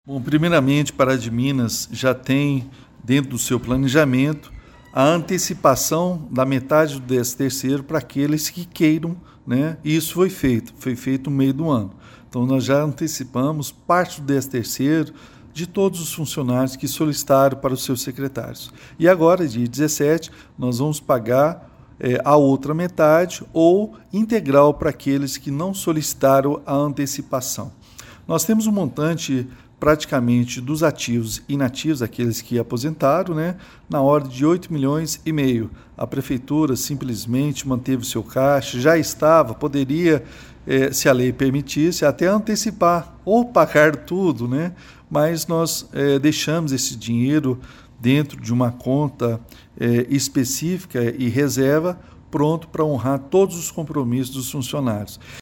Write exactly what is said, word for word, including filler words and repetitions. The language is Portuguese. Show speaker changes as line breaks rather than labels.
Bom, primeiramente, Pará de Minas já tem dentro do seu planejamento a antecipação da metade do décimo terceiro para aqueles que queiram, né? E isso foi feito, foi feito no meio do ano. Então nós já antecipamos parte do décimo terceiro de todos os funcionários que solicitaram para os seus secretários. E agora, dia dezessete, nós vamos pagar é, a outra metade ou integral para aqueles que não solicitaram a antecipação. Nós temos um montante praticamente dos ativos e inativos, aqueles que aposentaram, né, na ordem de oito milhões e meio. A prefeitura simplesmente manteve o seu caixa, já estava, poderia, eh, se a lei permitisse, até antecipar ou pagar tudo, né? Mas nós eh, deixamos esse dinheiro dentro de uma conta eh, específica e reserva, pronto para honrar todos os compromissos dos funcionários.